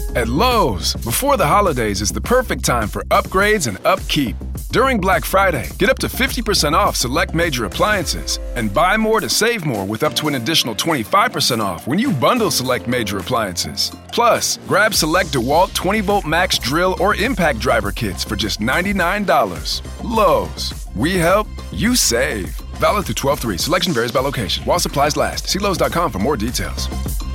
At Lowe's, before the holidays is the perfect time for upgrades and upkeep. During Black Friday, get up to 50% off select major appliances and buy more to save more with up to an additional 25% off when you bundle select major appliances. Plus, grab select DeWalt 20-volt max drill or impact driver kits for just $99. Lowe's. We help, you save. Valid through 12/3. Selection varies by location. While supplies last. See Lowe's.com for more details.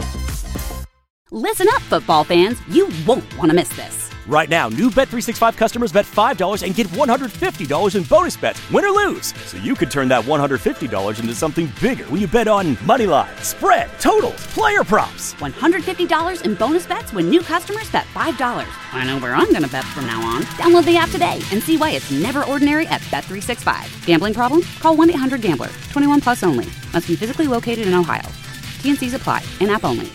Listen up, football fans. You won't want to miss this. Right now, new Bet365 customers bet $5 and get $150 in bonus bets, win or lose. So you could turn that $150 into something bigger when you bet on money line, spread, totals, player props. $150 in bonus bets when new customers bet $5. I know where I'm going to bet from now on. Download the app today and see why it's never ordinary at Bet365. Gambling problem? Call 1-800-GAMBLER. 21 plus only. Must be physically located in Ohio. T&Cs apply. In-app only.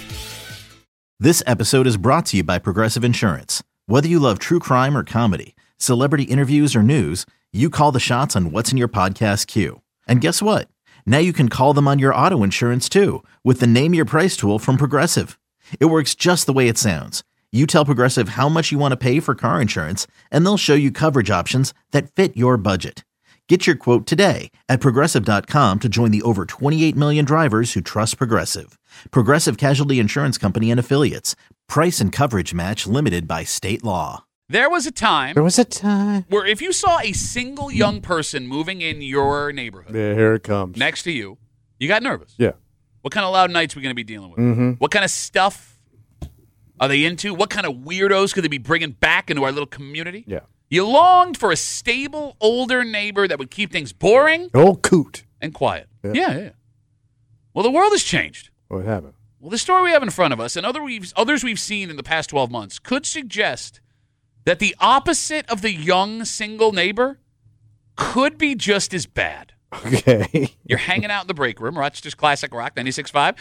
This episode is brought to you by Progressive Insurance. Whether you love true crime or comedy, celebrity interviews or news, you call the shots on what's in your podcast queue. And guess what? Now you can call them on your auto insurance too with the Name Your Price tool from Progressive. It works just the way it sounds. You tell Progressive how much you want to pay for car insurance, and they'll show you coverage options that fit your budget. Get your quote today at Progressive.com to join the over 28 million drivers who trust Progressive. Progressive Casualty Insurance Company and Affiliates. Price and coverage match limited by state law. There was a time where if you saw a single young person moving in your neighborhood, here it comes, next to you, you got nervous. Yeah. What kind of loud nights are we going to be dealing with? Mm-hmm. What kind of stuff are they into? What kind of weirdos could they be bringing back into our little community? Yeah. You longed for a stable, older neighbor that would keep things boring. Old coot. And quiet. Yeah. Yeah. Well, the world has changed. What happened? Well, the story we have in front of us and others we've seen in the past 12 months could suggest that the opposite of the young single neighbor could be just as bad. Okay. You're hanging out in the break room, Rochester's Classic Rock, 96.5,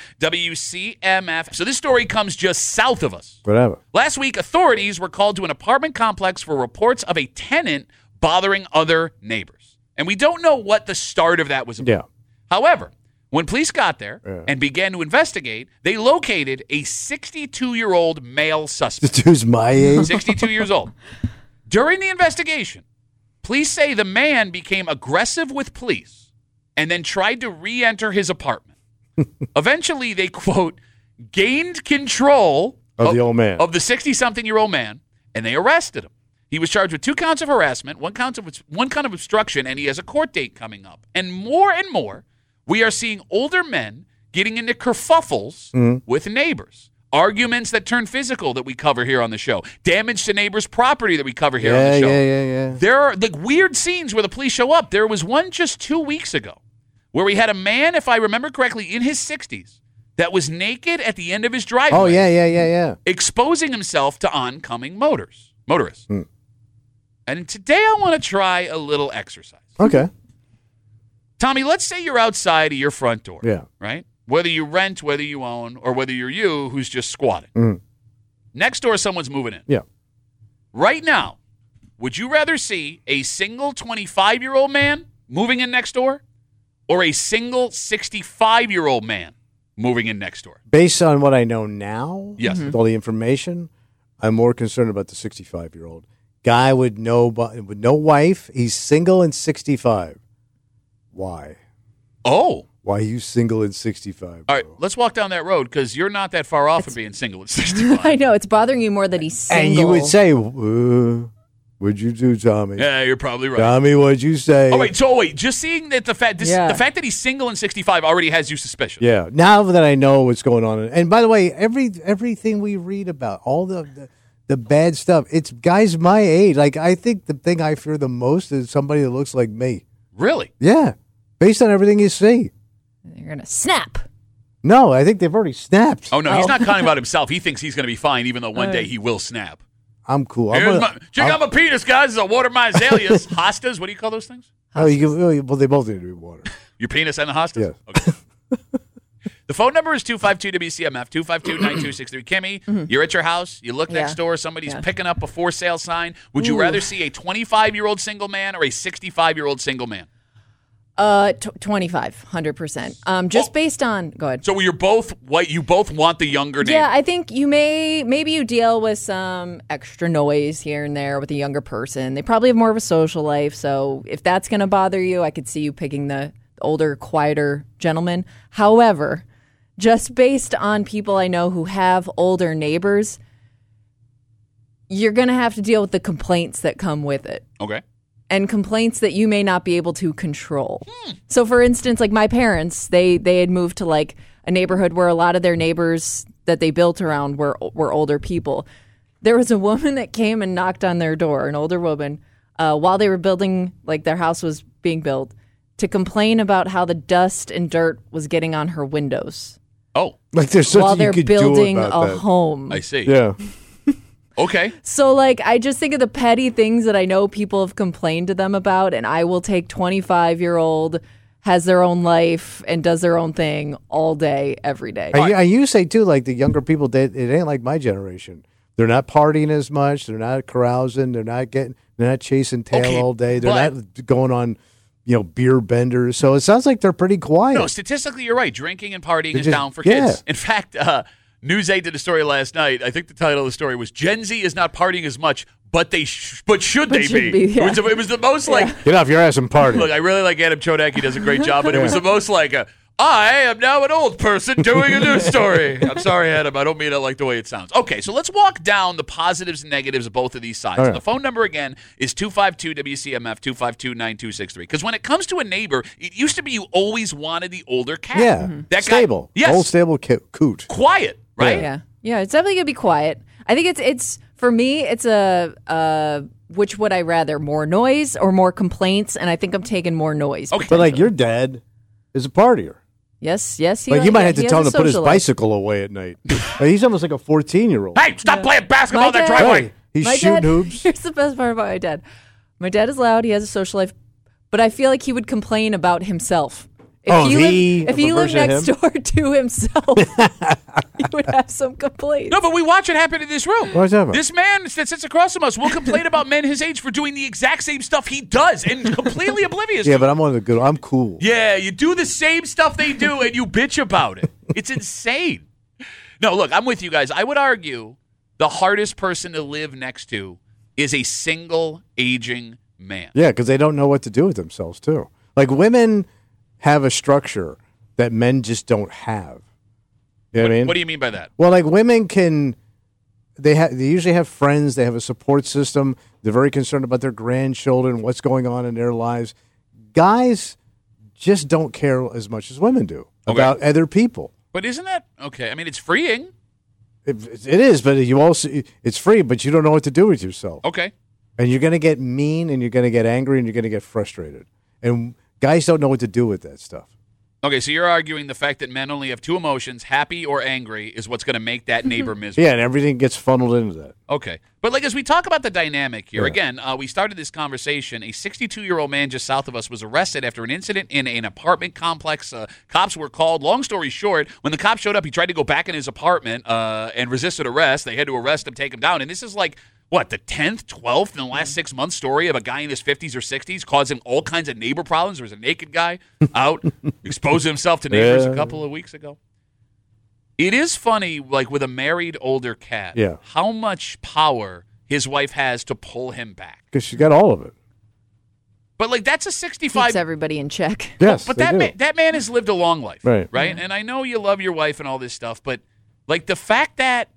WCMF. So this story comes just south of us. Whatever. Last week, authorities were called to an apartment complex for reports of a tenant bothering other neighbors. And we don't know what the start of that was about. Yeah. However, when police got there and began to investigate, they located a 62-year-old male suspect. This dude's my age? 62 years old. During the investigation, police say the man became aggressive with police and then tried to re-enter his apartment. Eventually, they, quote, gained control of the old man. Of the 60-something-year-old man, and they arrested him. He was charged with 2 counts of harassment, one count of obstruction, and he has a court date coming up. And more, we are seeing older men getting into kerfuffles with neighbors. Arguments that turn physical that we cover here on the show. Damage to neighbors' property that we cover here on the show. Yeah. There are like weird scenes where the police show up. There was one just 2 weeks ago where we had a man, if I remember correctly, in his 60s that was naked at the end of his driveway. Oh, yeah. Exposing himself to oncoming motorists. And today I want to try a little exercise. Okay. Tommy, let's say you're outside of your front door. Yeah. Right? Whether you rent, whether you own, or whether you're you who's just squatting. Next door, someone's moving in. Yeah. Right now, would you rather see a single 25-year-old man moving in next door or a single 65-year-old man moving in next door? Based on what I know now, yes, with all the information, I'm more concerned about the 65-year-old. Guy with no wife, he's single and 65. Why? Oh. Why are you single and 65? Bro? All right, let's walk down that road because you're not that far off of being single at 65. I know. It's bothering you more that he's single. And you would say, what'd you do, Tommy? Yeah, you're probably right. Tommy, what'd you say? Oh, wait. Just seeing that the fact that he's single and 65 already has you suspicious. Yeah. Now that I know what's going on. And by the way, everything we read about, all the bad stuff, it's guys my age. Like, I think the thing I fear the most is somebody that looks like me. Really? Yeah. Based on everything you see. You're going to snap. No, I think they've already snapped. Oh, no, he's not talking about himself. He thinks he's going to be fine, even though one day he will snap. I'm cool. Check out my penis, guys. This is a water my azaleas. Hostas, what do you call those things? Well, they both need to be water. Your penis and the hostas? Yes. Okay. The phone number is 252-WCMF, 252-9263. Kimmy, you're at your house. You look next door. Somebody's picking up a for sale sign. Would you rather see a 25-year-old single man or a 65-year-old single man? 25, 100%. Just based on, go ahead. So you're both white. You both want the younger neighbor. Yeah, I think maybe you deal with some extra noise here and there with a younger person. They probably have more of a social life. So if that's going to bother you, I could see you picking the older, quieter gentleman. However, just based on people I know who have older neighbors, you're going to have to deal with the complaints that come with it. Okay. And complaints that you may not be able to control. So, for instance, like my parents, they had moved to like a neighborhood where a lot of their neighbors that they built around were older people. There was a woman that came and knocked on their door, an older woman, while they were building, like their house was being built, to complain about how the dust and dirt was getting on her windows. Oh. Like there's something while they're you could building do about a that. home. I see. Yeah. Okay. So, like, I just think of the petty things that I know people have complained to them about, and I will take 25-year-old, has their own life, and does their own thing all day, every day. And you say, too, like the younger people, it ain't like my generation. They're not partying as much. They're not carousing. They're not chasing tail Okay, all day. They're but- not going on, beer benders. So it sounds like they're pretty quiet. No, statistically, you're right. Drinking and partying is just- down for yeah. kids. In fact, News 8 did a story last night. I think the title of the story was Gen Z is not partying as much, but should they should be? be, yeah. It was the most like, Get off your ass and party. look, I really like Adam Chodak. He does a great job, but it was the most like, I am now an old person doing a news story. I'm sorry, Adam. I don't mean it like the way it sounds. Okay, so let's walk down the positives and negatives of both of these sides. All right. The phone number again is 252-WCMF, 252-9263. Because when it comes to a neighbor, it used to be you always wanted the older cat. yeah. That guy, Stable. yes. Old stable coot. Quiet, right? Yeah, it's definitely gonna be quiet. I think it's for me, it's a which would I rather, more noise or more complaints? And I think I'm taking more noise. Okay. But like your dad is a partier. Yes. Like you might have to he tell him has to a put his social life. bicycle away at night. Like, he's almost like a 14-year-old. Hey, stop playing basketball My in that dad- driveway. Hey, he's My shooting dad, hoops. Here's the best part about my dad. My dad is loud. He has a social life, but I feel like he would complain about himself. If he lived version of next him? door to himself, he would have some complaints. No, but we watch it happen in this room. What are you talking about? This man that sits across from us will complain about men his age for doing the exact same stuff he does and completely oblivious Yeah, to but it. I'm one of the good. I'm cool. Yeah, you do the same stuff they do and you bitch about it. It's insane. No, look, I'm with you guys. I would argue the hardest person to live next to is a single aging man. Yeah, because they don't know what to do with themselves, too. Like women have a structure that men just don't have. You know what I mean? What do you mean by that? Well, like women they usually have friends, they have a support system, they're very concerned about their grandchildren, what's going on in their lives. Guys just don't care as much as women do about other people. But isn't that okay? I mean, it's freeing. It is, but it's free, but you don't know what to do with yourself. Okay. And you're going to get mean and you're going to get angry and you're going to get frustrated. And guys don't know what to do with that stuff. Okay, so you're arguing the fact that men only have two emotions, happy or angry, is what's going to make that neighbor miserable. Yeah, and everything gets funneled into that. Okay. But like as we talk about the dynamic here, again, we started this conversation. A 62-year-old man just south of us was arrested after an incident in an apartment complex. Cops were called. Long story short, when the cops showed up, he tried to go back in his apartment and resisted arrest. They had to arrest him, take him down. And this is like, what, the 10th, 12th in the last 6 months story of a guy in his 50s or 60s causing all kinds of neighbor problems. There was a naked guy out exposing himself to neighbors a couple of weeks ago. It is funny, like with a married older cat, how much power his wife has to pull him back. Because she got all of it. But like that's a 65. Keeps everybody in check. Yes, but they do. that man has lived a long life, Right. Right, and I know you love your wife and all this stuff, but like the fact that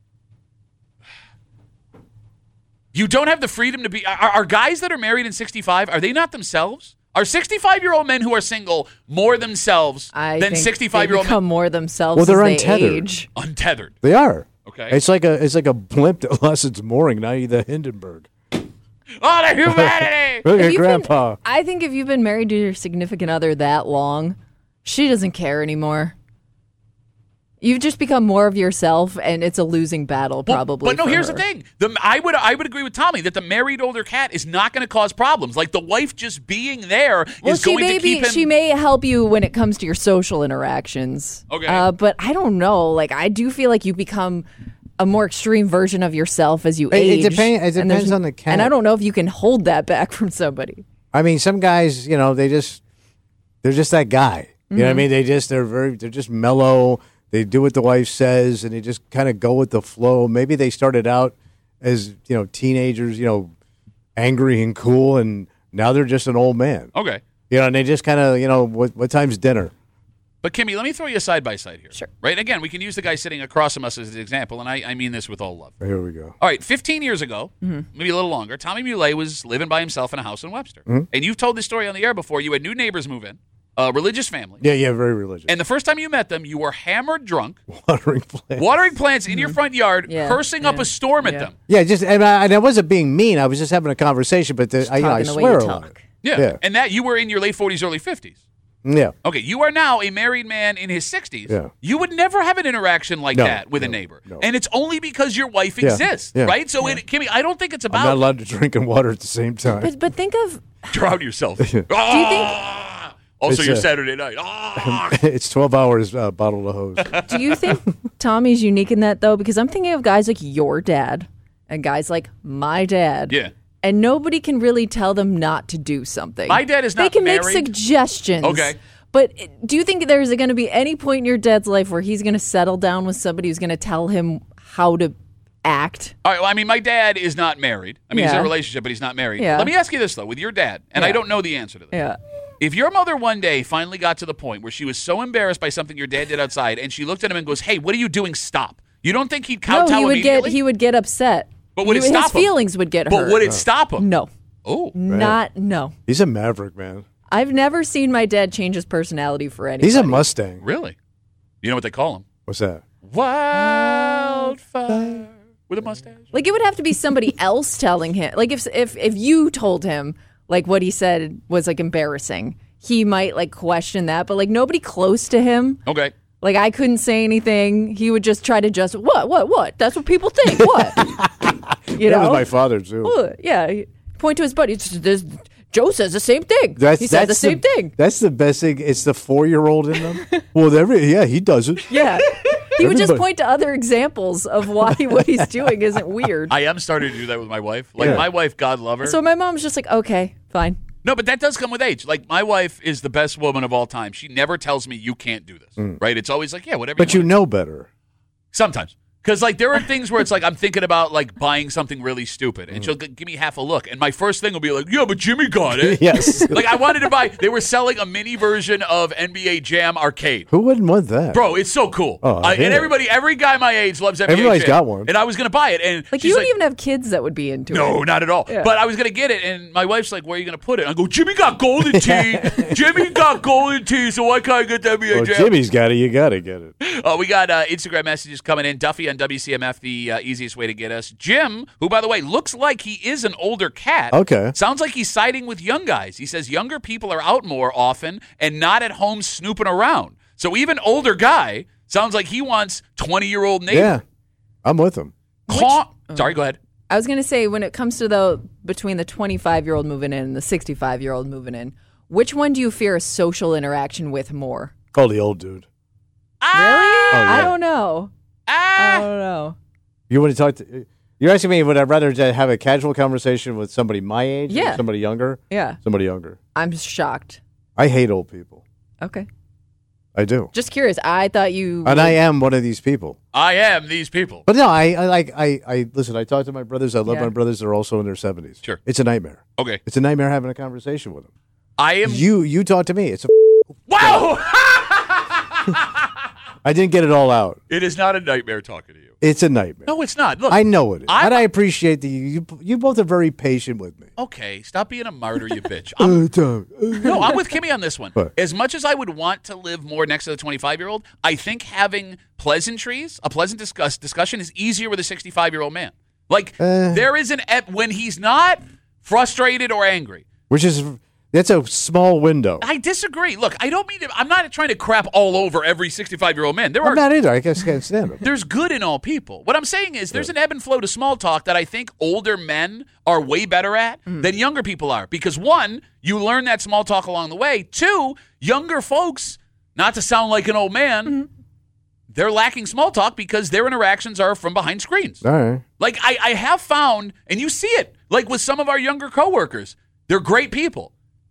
you don't have the freedom to be are guys that are married in 65, are they not themselves? Are 65-year-old men who are single more themselves than 65-year-old men? Become more themselves Well, they're as they untethered. age. Untethered. They are. Okay. It's like a blimp that lost its mooring. Now you're the Hindenburg. Oh, the humanity! Look If at you've Grandpa. I think if you've been married to your significant other that long, she doesn't care anymore. You've just become more of yourself, and it's a losing battle, probably. But no, for here's her. the thing. I would agree with Tommy that the married older cat is not going to cause problems. Like the wife just being there is going to keep him. She may help you when it comes to your social interactions. Okay. But I don't know. Like, I do feel like you become a more extreme version of yourself as you age. It depends And there's- on the cat. And I don't know if you can hold that back from somebody. I mean, some guys, they just they're just that guy. You know what I mean? They're just mellow. They do what the wife says, and they just kind of go with the flow. Maybe they started out as teenagers, angry and cool, and now they're just an old man. Okay. And they just kind of, what time's dinner? But, Kimmy, let me throw you a side-by-side here. Sure. Right? Again, we can use the guy sitting across from us as an example, and I mean this with all love. Here we go. All right, 15 years ago, maybe a little longer, Tommy Muley was living by himself in a house in Webster. And you've told this story on the air before. You had new neighbors move in, a religious family. Yeah, very religious. And the first time you met them, you were hammered drunk, Watering plants. in your front yard, cursing up a storm at them. Yeah, and I wasn't being mean. I was just having a conversation, but I talking the way swear you a lot. talk. Yeah. And that you were in your late 40s, early 50s. Yeah. Okay, you are now a married man in his 60s. Yeah. You would never have an interaction like that with a neighbor. No. And it's only because your wife exists, Yeah. right? So, Kimmy, I don't think it's about... I'm not allowed to drink and water at the same time. But think of Drown yourself. do you think Also, It's your a- Saturday night. Ah! It's 12 hours bottle of hose. do you think Tommy's unique in that though? Because I'm thinking of guys like your dad and guys like my dad. Yeah. And nobody can really tell them not to do something. My dad is They not can married. make suggestions. Okay. But do you think there's going to be any point in your dad's life where he's going to settle down with somebody who's going to tell him how to act? All right, well, I mean, my dad is not married. I mean, he's in a Yeah. relationship, but he's not married. Yeah. Let me ask you this, though, with your dad, and I don't know the answer to this. Yeah. If your mother one day finally got to the point where she was so embarrassed by something your dad did outside, and she looked at him and goes, "Hey, what are you doing? Stop." You don't think he'd kowtow No, immediately? he would get upset. But would it His stop him? feelings would get hurt. But would it stop him? No. Oh. No. He's a maverick, man. I've never seen my dad change his personality for anybody. He's a Mustang. Really? You know what they call him? What's that? Wildfire with a mustache. Like it would have to be somebody else telling him. Like if you told him like what he said was like embarrassing, he might like question that. But like nobody close to him. Okay. Like I couldn't say anything. He would just try to just what? That's what people think. What? You That know? was my father, too. What? Yeah. He'd point to his buddy. Joe says the same thing. He says the same thing. That's the best thing. It's the 4-year-old in them. Well, he does it. Yeah. He would just Everybody- point to other examples of why what he's doing isn't weird. I am starting to do that with my wife. Like, Yeah. my wife, God love her. So my mom's just like, okay, fine. No, but that does come with age. Like, my wife is the best woman of all time. She never tells me you can't do this, right? It's always like, yeah, whatever But you you want. know better. Sometimes. Because, like, there are things where it's like I'm thinking about, like, buying something really stupid. And she'll give me half a look. And my first thing will be like, yeah, but Jimmy got it. Yes. Like, I wanted to buy, they were selling a mini version of NBA Jam Arcade. Who wouldn't want that? Bro, it's so cool. Oh, I hear and it. every guy my age loves NBA Everybody's Jam. got one. And I was going to buy it. And Like she's you don't even have kids that would be into it. no, not at all. Yeah. But I was going to get it, and my wife's like, where are you going to put it? I go, Jimmy got golden tea. Jimmy got golden tea, so why can't I get the NBA Well, Jam? Jimmy's got it. You got to get it. We got Instagram messages coming in. Duffy on WCMF, the easiest way to get us. Jim, who, by the way, looks like he is an older cat. Okay. Sounds like he's siding with young guys. He says younger people are out more often and not at home snooping around. So even older guy sounds like he wants 20-year-old neighbor. Yeah. I'm with him. Sorry, go ahead. I was going to say, when it comes to between the 25-year-old moving in and the 65-year-old moving in, which one do you fear a social interaction with more? Oh, the old dude. Really? yeah. I don't know. I don't know. You want to talk to... You're asking me, would I rather have a casual conversation with somebody my age Yeah. or somebody younger? Yeah. Somebody younger. I'm shocked. I hate old people. Okay. I do. Just curious. I thought you... And I am one of these people. I am these people. But no, I listen, I talk to my brothers. I love Yeah. my brothers. They're also in their 70s. Sure. It's a nightmare. Okay. It's a nightmare having a conversation with them. I am... You talk to me. It's a... Wow! I didn't get it all out. It is not a nightmare talking to you. It's a nightmare. No, it's not. Look, I know it is. I'm- And I appreciate that you both are very patient with me. okay, stop being a martyr, you bitch. Tom. No, I'm with Kimmy on this one. What? As much as I would want to live more next to the 25-year-old, I think having pleasantries, a pleasant discussion is easier with a 65-year-old man. Like, there is an when he's not frustrated or angry. Which is... That's a small window. I disagree. Look, I don't mean to, I'm not trying to crap all over every 65-year-old man. I'm not either. I guess I can't stand it. There's good in all people. What I'm saying is there's an ebb and flow to small talk that I think older men are way better at than younger people are. Because one, you learn that small talk along the way. Two, younger folks, not to sound like an old man, they're lacking small talk because their interactions are from behind screens. All right. Like I have found, and you see it, like with some of our younger coworkers, they're great people.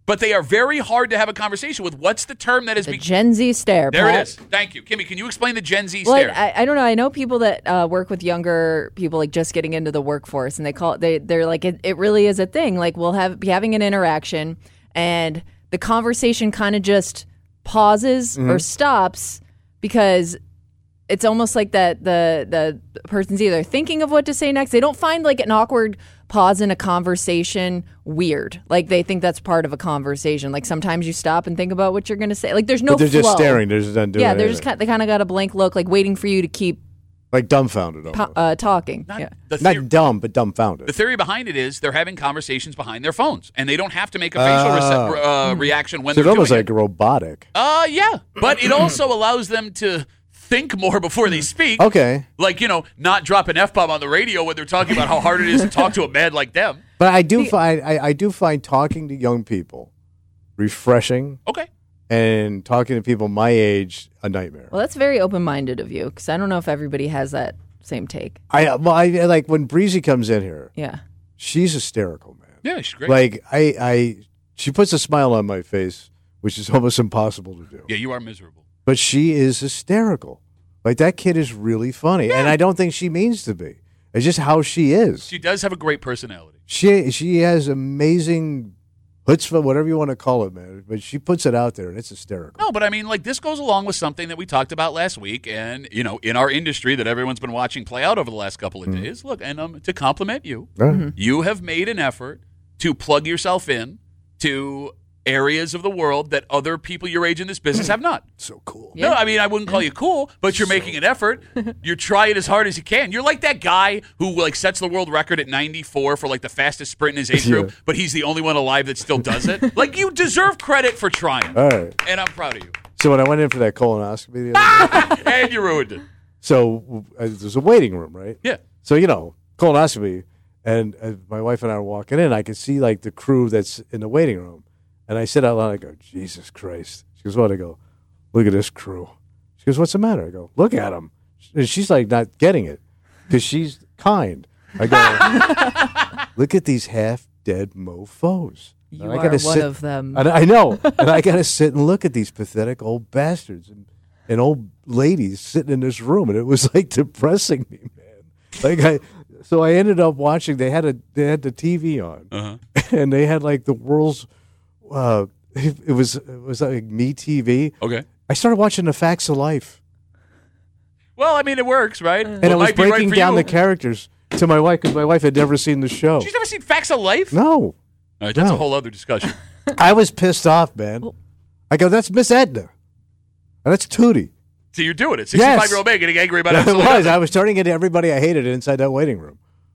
but they are very hard to have a conversation with. What's the term that is The Gen Z stare. There Pat. it is. Thank you. Kimmy, can you explain the Gen Z Well, stare? I don't know. I know people that work with younger people, like just getting into the workforce, and they're like it really is a thing. Like we'll be having an interaction, and the conversation kind of just pauses or stops because it's almost like that the person's either thinking of what to say next. They don't find like an awkward pause in a conversation weird. Like they think that's part of a conversation. Like sometimes you stop and think about what you're going to say. Like there's no But they're flow. just staring. They're just not doing Yeah, they're anything. just they kind of got a blank look, like waiting for you to keep like dumbfounded. Almost. talking. Not, Yeah. the Not theor- dumb, but dumbfounded. the theory behind it is they're having conversations behind their phones, and they don't have to make a facial reaction when So it's they're almost doing like robotic. Yeah, but it also allows them to think more before they speak. Okay. Like, not drop an F-bomb on the radio when they're talking about how hard it is to talk to a man like them. But I do find talking to young people refreshing, Okay. and talking to people my age a nightmare. Well, that's very open-minded of you, because I don't know if everybody has that same take. I like when Breezy comes in here. Yeah. She's hysterical, man. Yeah, she's great. Like she puts a smile on my face, which is almost impossible to do. Yeah, you are miserable. But she is hysterical. Like that kid is really funny, and I don't think she means to be. It's just how she is. She does have a great personality. She has amazing chutzpah, whatever you want to call it, man. But she puts it out there, and it's hysterical. No, but I mean, like, this goes along with something that we talked about last week, and in our industry that everyone's been watching play out over the last couple of days. Look, and to compliment you, you have made an effort to plug yourself in to areas of the world that other people your age in this business have not. So cool. No, I mean, I wouldn't call you cool, but you're making an effort. You're trying as hard as you can. You're like that guy who like sets the world record at 94 for like the fastest sprint in his age group, but he's the only one alive that still does it. Like, you deserve credit for trying. All right. And I'm proud of you. So when I went in for that colonoscopy the other day, And you ruined it. so there's a waiting room, right? Yeah. So, colonoscopy, and my wife and I were walking in, I could see like the crew that's in the waiting room. And I said out loud, I go, Jesus Christ. She goes, what? I go, look at this crew. She goes, what's the matter? I go, look at them. And she's like not getting it because she's kind. I go, look at these half-dead mofos. You And are I gotta one sit- of them. And I know. And I got to sit and look at these pathetic old bastards and old ladies sitting in this room. And it was like depressing me, man. So I ended up watching, they had the TV on. And they had like the world's, it was like Me TV. Okay. I started watching The Facts of Life. Well, I mean, it works, right? And I was breaking down the characters to my wife because my wife had never seen the show. She's never seen Facts of Life? No. All right, that's No. a whole other discussion. I was pissed off, man. I go, that's Miss Edna. And that's Tootie. So you're doing it. Yes. 65-year-old man getting angry about It absolutely was. nothing. I was turning into everybody I hated inside that waiting room.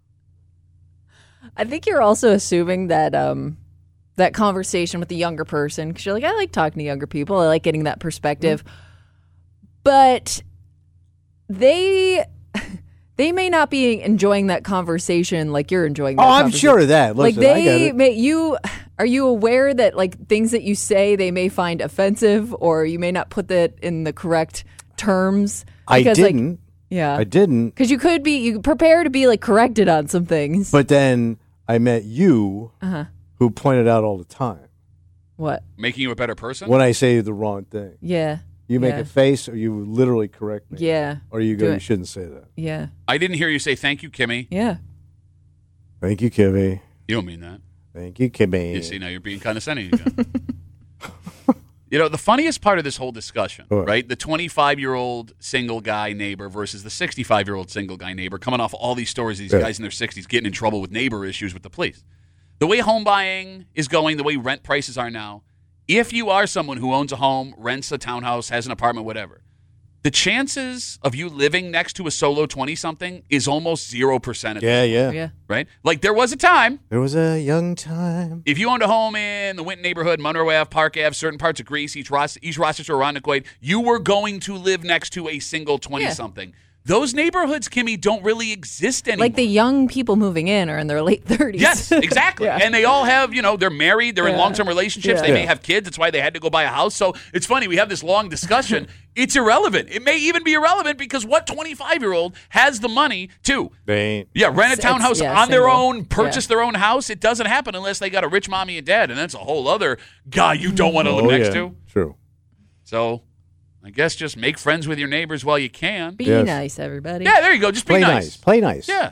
I think you're also assuming that that conversation with the younger person, because you're like, I like talking to younger people. I like getting that perspective. But they may not be enjoying that conversation like you're enjoying that Oh, I'm conversation. sure of that. Listen, Like I get they it. may are you aware that like things that you say they may find offensive, or you may not put that in the correct terms? I Because, like, didn't. yeah. I didn't. Because you prepare to be like corrected on some things. But then I met you, who pointed out all the time What? Making you a better person? when I say the wrong thing. Yeah. You make Yeah. a face, or you literally correct me. Yeah. Or you Do go, it. you shouldn't say that. Yeah. I didn't hear you say thank you, Kimmy. Yeah. Thank you, Kimmy. You don't mean that. Thank you, Kimmy. You see, now you're being condescending again. The funniest part of this whole discussion, What? right? The 25-year-old single guy neighbor versus the 65-year-old single guy neighbor, coming off all these stories, these Yeah. guys in their 60s getting in trouble with neighbor issues with the police. The way home buying is going, the way rent prices are now, if you are someone who owns a home, rents a townhouse, has an apartment, whatever, the chances of you living next to a solo 20-something is almost 0% at Yeah, this yeah, point, Yeah. right? Like, there was a time There was a young time. if you owned a home in the Winton neighborhood, Monroe Ave, Park Ave, certain parts of Greece, East Rochester, or Rondequoit, you were going to live next to a single 20-something. those neighborhoods, Kimmy, don't really exist anymore. Like the young people moving in are in their late 30s. Yes, exactly. Yeah. And they all have, they're married, they're in Yeah. long-term relationships, Yeah. they may have kids, that's why they had to go buy a house. So it's funny, we have this long discussion. It's irrelevant. It may even be irrelevant because what 25-year-old has the money to They ain't. rent a It's- townhouse yeah, on their single. own, purchase their own house? It doesn't happen unless they got a rich mommy and dad, and that's a whole other guy you don't want to live next to. True. So I guess just make friends with your neighbors while you can. Be Yes. nice, everybody. Yeah, there you go. Just be Play nice. nice. Play nice. Yeah.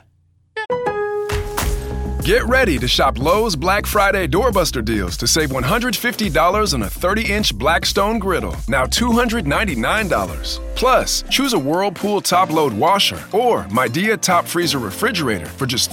Get ready to shop Lowe's Black Friday doorbuster deals to save $150 on a 30-inch Blackstone griddle, now $299. Plus, choose a Whirlpool top-load washer or Midea top freezer refrigerator for just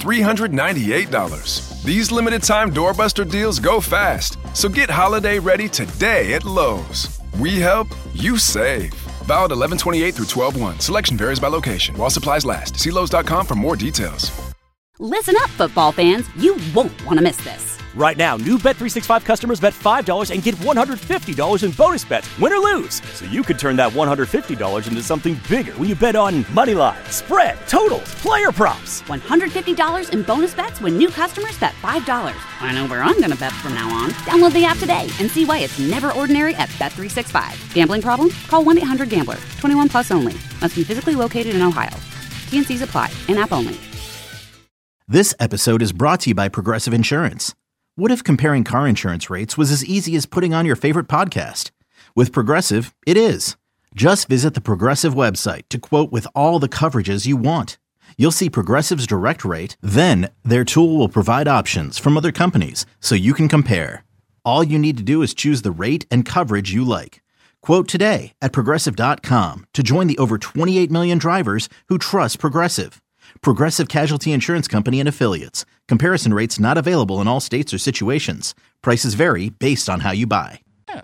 $398. These limited-time doorbuster deals go fast, so get holiday ready today at Lowe's. We help, you save. Valid 11/28 through 12/1. Selection varies by location. While supplies last. See Lowe's.com for more details. Listen up, football fans. You won't want to miss this. Right now, new Bet365 customers bet $5 and get $150 in bonus bets, win or lose. So you could turn that $150 into something bigger when you bet on money line, spread, totals, player props. $150 in bonus bets when new customers bet $5. I know where I'm going to bet from now on. Download the app today and see why it's never ordinary at Bet365. Gambling problem? Call 1-800-GAMBLER. 21 plus only. Must be physically located in Ohio. T&Cs apply. In-app only. This episode is brought to you by Progressive Insurance. What if comparing car insurance rates was as easy as putting on your favorite podcast? With Progressive, it is. Just visit the Progressive website to quote with all the coverages you want. You'll see Progressive's direct rate, then their tool will provide options from other companies so you can compare. All you need to do is choose the rate and coverage you like. Quote today at Progressive.com to join the over 28 million drivers who trust Progressive. Progressive Casualty Insurance Company and Affiliates. Comparison rates not available in all states or situations. Prices vary based on how you buy. Yeah.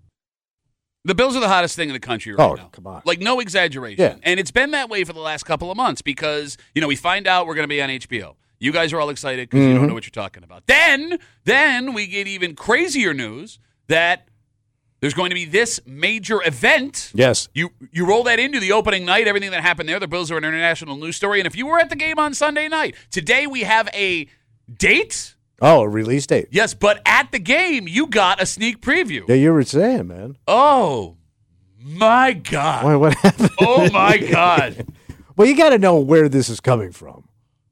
The Bills are the hottest thing in the country right now. Oh, come on. Like, no exaggeration. Yeah. And it's been that way for the last couple of months because, we find out we're going to be on HBO. You guys are all excited because you don't know what you're talking about. Then we get even crazier news that there's going to be this major event. Yes. You roll that into the opening night, everything that happened there. The Bills are an international news story. And if you were at the game on Sunday night, today we have a date. Oh, a release date. Yes, but at the game, you got a sneak preview. Yeah, you were saying, man. Oh, my God. Why, what happened? Oh, my God. Well, you got to know where this is coming from.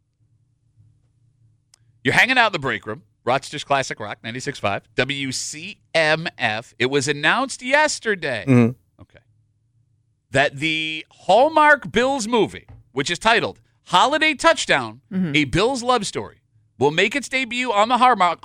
You're hanging out in the break room. Rochester's Classic Rock, 96.5. WCMF. It was announced yesterday, okay, that the Hallmark Bills movie, which is titled Holiday Touchdown, A Bills Love Story, will make its debut on the Hallmark.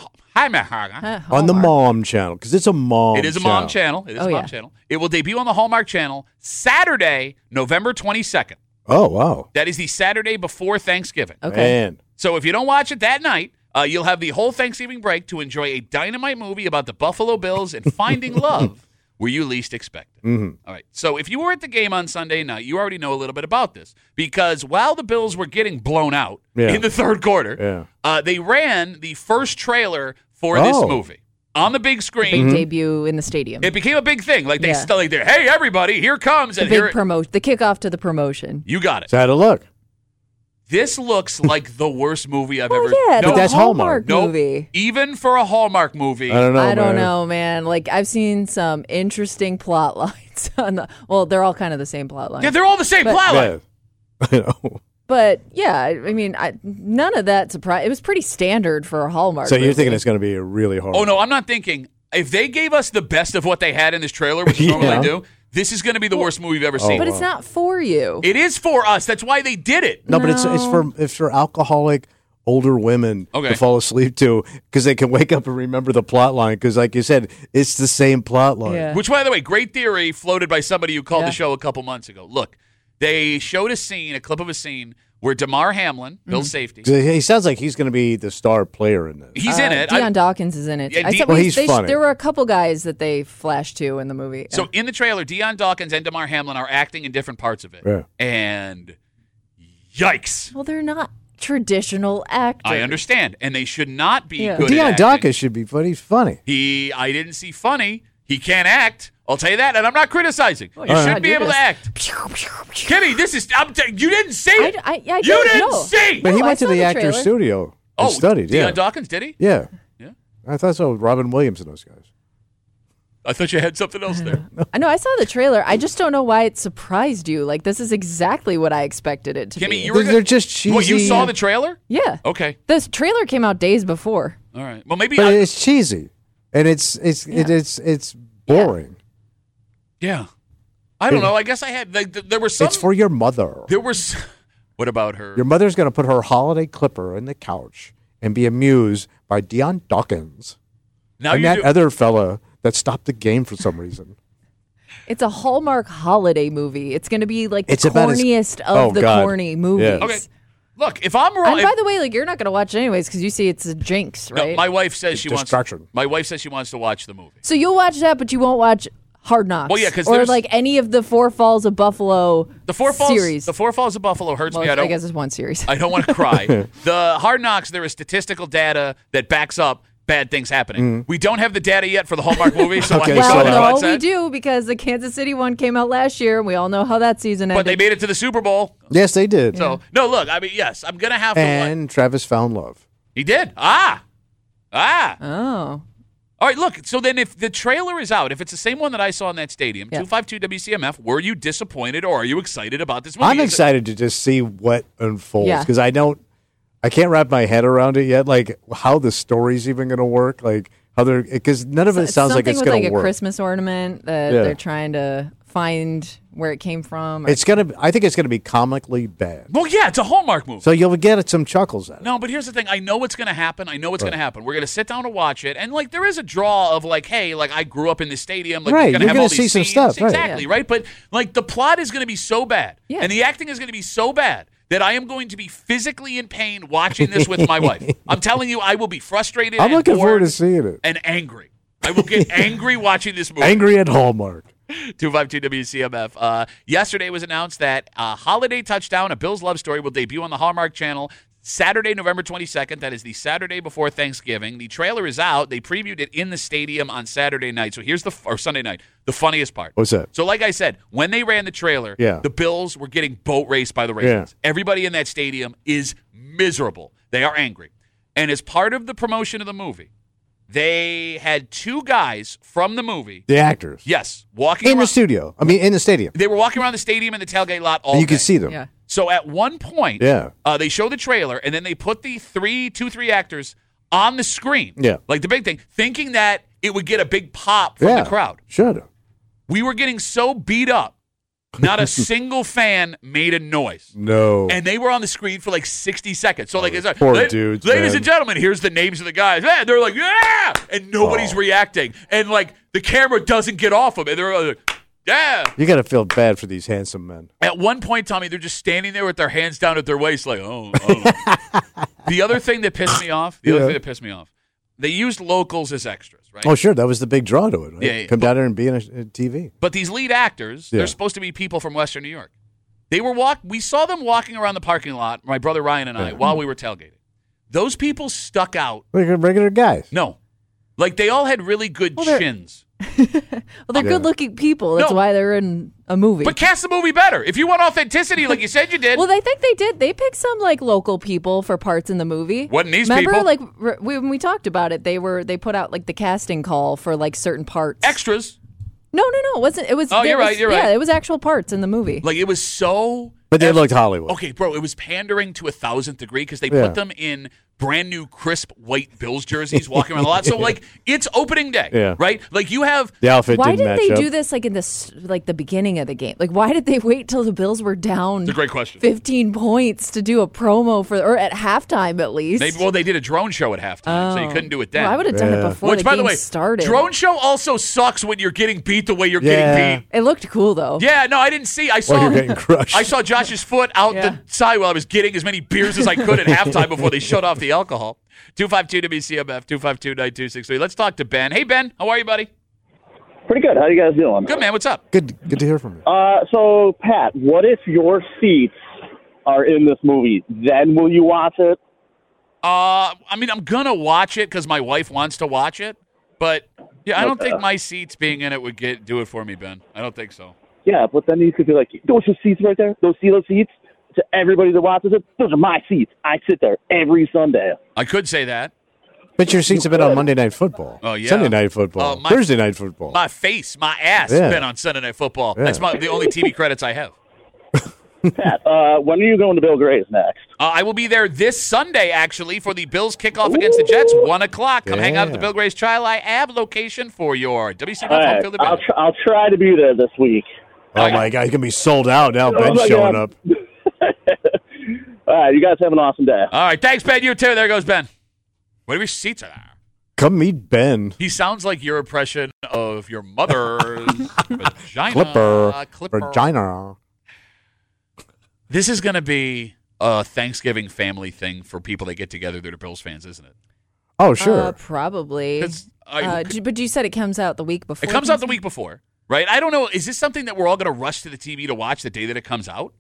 On the Mom channel, because it's a mom It is a mom channel. It is a mom channel. It will debut on the Hallmark channel Saturday, November 22nd. Oh, wow. That is the Saturday before Thanksgiving. Okay. Man. So if you don't watch it that night, you'll have the whole Thanksgiving break to enjoy a dynamite movie about the Buffalo Bills and finding love where you least expect it. All right. So if you were at the game on Sunday night, you already know a little bit about this because while the Bills were getting blown out in the third quarter, they ran the first trailer for this movie on the big screen. Big debut in the stadium. It became a big thing. Like they still like, hey, everybody, here comes. The big promotion. The kickoff to the promotion. You got it. So how to look? This looks like the worst movie I've ever. Yeah, But that's Hallmark. movie. Even for a Hallmark movie. I don't know. I don't man. know, man. Like I've seen some interesting plot lines on the. Well, they're all kind of the same plot line. Yeah, they're all the same plot line. Yeah. I know. But yeah, I mean, none of that surprised. It was pretty standard for a Hallmark. So you're movie. thinking it's going to be a really hard. Oh no, I'm not thinking. If they gave us the best of what they had in this trailer, which they normally do, this is going to be the worst movie we've ever seen. But it's not for you. It is for us. That's why they did it. No, but it's for alcoholic older women to fall asleep to because they can wake up and remember the plot line because, like you said, it's the same plot line. Yeah. Which, by the way, great theory floated by somebody who called the show a couple months ago. Look, they showed a clip of a scene where Damar Hamlin, Bill's safety. He sounds like he's going to be the star player in this. He's in it. Deion Dawkins is in it. Yeah, he's funny. There were a couple guys that they flashed to in the movie. So in the trailer, Deion Dawkins and Damar Hamlin are acting in different parts of it. Yeah. And yikes. Well, they're not traditional actors. I understand. And they should not be good Deion at acting. Dawkins should be funny. He's funny. I didn't see funny. He can't act. I'll tell you that, and I'm not criticizing. You should be able to act. Kimmy, this is. You didn't see it. I you didn't see. But he No, I went to saw the the actor's trailer. studio and studied. Deion Yeah. Dawkins, did he? Yeah. Yeah. I thought so. Robin Williams and those guys. I thought you had something else there. I know I saw the trailer. I just don't know why it surprised you. Like this is exactly what I expected it to Kimmy, be. you were They're just cheesy. What, you saw the trailer? Yeah. Okay. This trailer came out days before. All right. Well, maybe. But it's cheesy, and it's boring. Yeah. I don't know. I guess I had. There were some. It's for your mother. There was. What about her? Your mother's going to put her holiday clipper in the couch and be amused by Deion Dawkins Now and you that do. other fella that stopped the game for some reason. It's a Hallmark holiday movie. It's going to be like the It's about as- corniest Oh, of the God. corny movies. Yeah. Okay. Look, if I'm wrong. And by the way, like you're not going to watch it anyways because you see it's a jinx, No, right? my wife says she wants. Distraction. My wife says she wants to watch the movie. So you'll watch that, but you won't watch Hard Knocks. Well, yeah, 'cause or there's- like any of the Four Falls of Buffalo The Four Falls series. The Four Falls of Buffalo hurts Well, me. I guess it's one series. I don't want to cry. The Hard Knocks, there is statistical data that backs up bad things happening. We don't have the data yet for the Hallmark movie, so Okay, I well, so want to watch no, we that. do because the Kansas City one came out last year, and we all know how that season ended. But they made it to the Super Bowl. Yes, they did. So, no, look, I mean, yes, I'm going to have to watch. And Travis found love. He did. Oh. All right, look, so then if the trailer is out, if it's the same one that I saw in that stadium, Yeah. 252 WCMF, were you disappointed or are you excited about this movie? I'm Is it- excited to just see what unfolds Yeah. because I can't wrap my head around it yet. Like how the story's even going to work. Like how they're because none of it sounds like it's something going with to like a work. Christmas ornament that Yeah. they're trying to find where it came from. It's gonna. I think it's going to be comically bad. Well, yeah, it's a Hallmark movie. So you'll get some chuckles out of it. No, but here's the thing. I know what's going to happen. We're going to sit down and watch it. And, like, there is a draw of, like, hey, like, I grew up in this stadium. Like, Right, you're you're have gonna all these see some scenes. stuff, right. Exactly, Yeah. right? But, like, the plot is going to be so bad. Yeah. And the acting is going to be so bad that I am going to be physically in pain watching this with my wife. I'm telling you, I will be frustrated I'm and looking forward bored to seeing it. and angry. I will get angry watching this movie. Angry at Hallmark. 252 WCMF. Yesterday was announced that Holiday Touchdown, a Bills love story, will debut on the Hallmark Channel Saturday, November 22nd. That is the Saturday before Thanksgiving. The trailer is out. They previewed it in the stadium on Saturday night. So here's or Sunday night, the funniest part. What's that? So like I said, when they ran the trailer, Yeah. the Bills were getting boat raced by the Ravens. Everybody in that stadium is miserable. They are angry. And as part of the promotion of the movie, they had two guys from the movie. The actors. Yes, walking In around. the studio. I mean, in the stadium. They were walking around the stadium and the tailgate lot all And you day. can see them. Yeah. So at one point, Yeah. they show the trailer, and then they put the three actors on the screen. Yeah. Like the big thing, thinking that it would get a big pop from Yeah. the crowd. Should. We were getting so beat up, not a single fan made a noise. No. And they were on the screen for like 60 seconds. So like, it's like, poor dudes, ladies man. and gentlemen, here's the names of the guys. Yeah, they're like, yeah, and nobody's reacting. And like the camera doesn't get off them. And they're like, yeah. You got to feel bad for these handsome men. At one point, Tommy, they're just standing there with their hands down at their waist, like, oh. The other thing that pissed me off, they used locals as extras, right? Oh, sure. That was the big draw to it. Right? Yeah. Come down there and be in a TV. But these lead actors, Yeah. they're supposed to be people from Western New York. We saw them walking around the parking lot, my brother Ryan and I, while we were tailgating. Those people stuck out. Like regular guys. No. Like they all had really good Well, they're- chins. Well, they're good-looking people. That's No. why they're in a movie. But cast the movie better. If you want authenticity like you said you did. Well, I think they did. They picked some like local people for parts in the movie. Wasn't these Remember, people? like when we talked about it, they put out like the casting call for like certain parts. extras. No, it wasn't. It was. Oh, there you're was- right, you're Yeah, right. it was actual parts in the movie. Like it was so. But they looked Hollywood. Okay, bro, it was pandering to 1,000th degree because they Yeah. put them in brand new crisp white Bills jerseys walking around the lot. So like it's opening day, Yeah. right? Like you have The outfit Why didn't did match they up. do this like in this like the beginning of the game? Like why did they wait till the Bills were down? It's a great question. 15 points to do a promo for, or at halftime at least. They did a drone show at halftime, so you couldn't do it then. Well, I would have done it Yeah. before Which, the by game the way, started. drone show also sucks when you're getting beat the way you're Yeah. getting beat. It looked cool though. Yeah, no, I didn't see. I Or saw. you're getting crushed. I saw Josh's foot out Yeah. the side while I was getting as many beers as I could at halftime before they shut off the alcohol. 252 WCMF 252-9263. Let's talk to Ben. Hey Ben, how are you, buddy? Pretty good. How you guys doing? Good, man. What's up? Good to hear from you. So, Pat, what if your seats are in this movie? Then will you watch it? I mean, I'm gonna watch it because my wife wants to watch it, but Yeah, I don't think my seats being in it would do it for me, Ben. I don't think so. Yeah, but then you could be like, those are seats right there. Those seats. To everybody that watches it, those are my seats. I sit there every Sunday. I could say that. But your seats have been on Monday Night Football. Oh, yeah. Sunday Night Football. Thursday Night Football. My ass has been on Sunday Night Football. Yeah. That's the only TV credits I have. Pat, when are you going to Bill Gray's next? I will be there this Sunday, actually, for the Bills kickoff against the Jets, 1 o'clock. Come hang out at the Bill Gray's Tri-Li Ave location for your WC home field event. I'll try to be there this week. Oh, my God. He's going to be sold out now. Ben's showing up. All right, you guys have an awesome day. All right, thanks, Ben. You too. There goes Ben. Whatever your seats are. Come meet Ben. He sounds like your impression of your mother's vagina. Clipper. Vagina. This is going to be a Thanksgiving family thing for people that get together that are Bills fans, isn't it? Oh, sure. Probably. But you said it comes out the week before. It comes out the week before, right? I don't know. Is this something that we're all going to rush to the TV to watch the day that it comes out?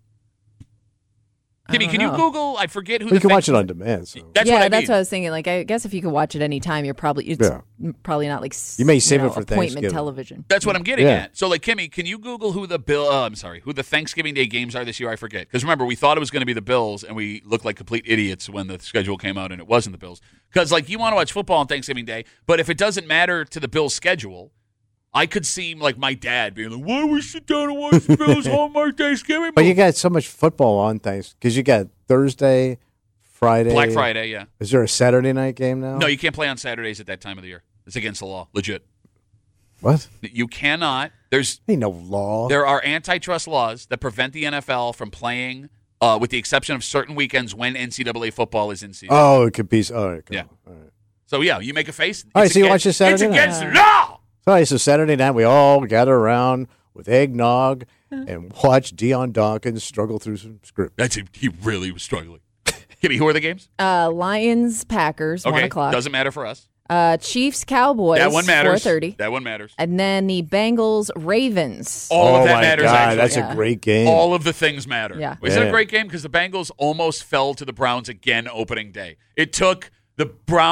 Kimmy, can you Google? I forget who. You can watch it on demand. So. That's what I was thinking. Like, I guess if you could watch it anytime, you're probably probably not like you may save it for appointment Thanksgiving. television. That's what I'm getting at. So, like, Kimmy, can you Google who the who the Thanksgiving Day games are this year? I forget because remember we thought it was going to be the Bills, and we looked like complete idiots when the schedule came out and it wasn't the Bills. Because like you want to watch football on Thanksgiving Day, but if it doesn't matter to the Bills' schedule. I could seem like my dad being like, why we sit down and watch the Bills Hallmark Thanksgiving? But you got so much football on Thanksgiving because you got Thursday, Friday. Black Friday, yeah. Is there a Saturday night game now? No, you can't play on Saturdays at that time of the year. It's against the law, legit. What? You cannot. Ain't no law. There are antitrust laws that prevent the NFL from playing, with the exception of certain weekends when NCAA football is in season. Oh, it could be. All right. Yeah. All right. So, yeah, you make a face. All right, so you watch this Saturday night? It's against the law! All right, so Saturday night we all gather around with eggnog and watch Deion Dawkins struggle through some script. He really was struggling. Kimmy, who are the games? Lions, Packers, 1 o'clock. Doesn't matter for us. Chiefs, Cowboys, that one matters. 4:30. That one matters. And then the Bengals, Ravens. All of that matters, God, actually. That's a great game. All of the things matter. Yeah. Is it a great game? Because the Bengals almost fell to the Browns again opening day. It took the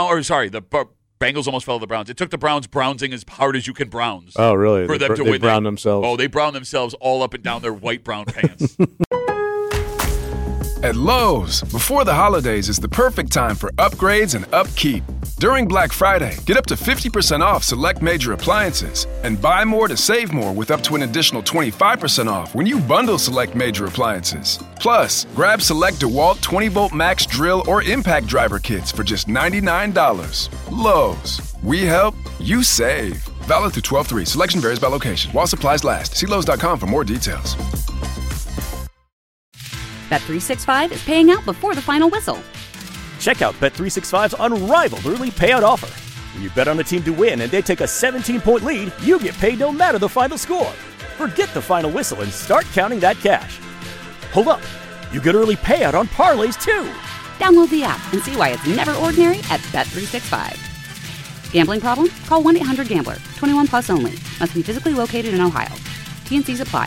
Bengals almost fell to the Browns. It took the Browns brownsing as hard as you can browns. Oh, really? For them to win. They browned themselves. Oh, they browned themselves all up and down their white brown pants. At Lowe's, before the holidays is the perfect time for upgrades and upkeep. During Black Friday, get up to 50% off select major appliances and buy more to save more with up to an additional 25% off when you bundle select major appliances. Plus, grab select DeWalt 20-volt max drill or impact driver kits for just $99. Lowe's. We help, you save. Valid through 12/3. Selection varies by location. While supplies last. See Lowe's.com for more details. Bet365 is paying out before the final whistle. Check out Bet365's unrivaled early payout offer. When you bet on a team to win and they take a 17-point lead, you get paid no matter the final score. Forget the final whistle and start counting that cash. Hold up. You get early payout on parlays, too. Download the app and see why it's never ordinary at Bet365. Gambling problem? Call 1-800-GAMBLER. 21 plus only. Must be physically located in Ohio. T&Cs apply.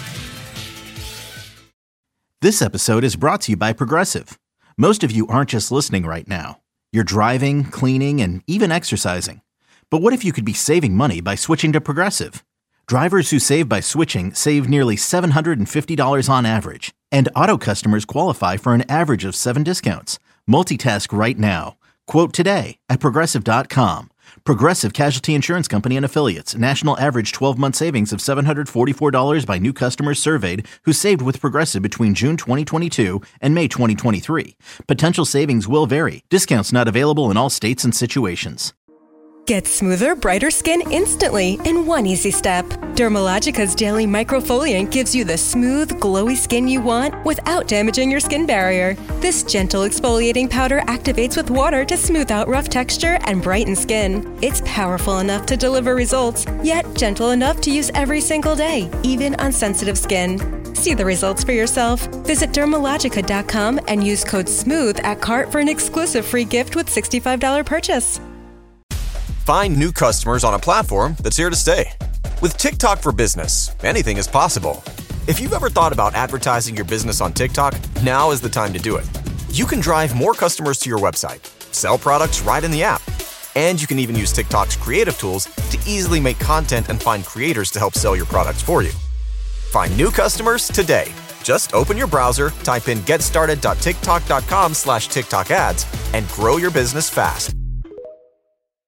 This episode is brought to you by Progressive. Most of you aren't just listening right now. You're driving, cleaning, and even exercising. But what if you could be saving money by switching to Progressive? Drivers who save by switching save nearly $750 on average. And auto customers qualify for an average of 7 discounts. Multitask right now. Quote today at Progressive.com. Progressive Casualty Insurance Company and Affiliates. National average 12-month savings of $744 by new customers surveyed who saved with Progressive between June 2022 and May 2023. Potential savings will vary. Discounts not available in all states and situations. Get smoother, brighter skin instantly in one easy step. Dermalogica's Daily Microfoliant gives you the smooth, glowy skin you want without damaging your skin barrier. This gentle exfoliating powder activates with water to smooth out rough texture and brighten skin. It's powerful enough to deliver results, yet gentle enough to use every single day, even on sensitive skin. See the results for yourself. Visit Dermalogica.com and use code SMOOTH at cart for an exclusive free gift with $65 purchase. Find new customers on a platform that's here to stay. With TikTok for Business, anything is possible. If you've ever thought about advertising your business on TikTok, now is the time to do it. You can drive more customers to your website, sell products right in the app, And you can even use TikTok's creative tools to easily make content and find creators to help sell your products for you. Find new customers today. Just open your browser, type in getstarted.tiktok.com/TikTok ads, and grow your business fast.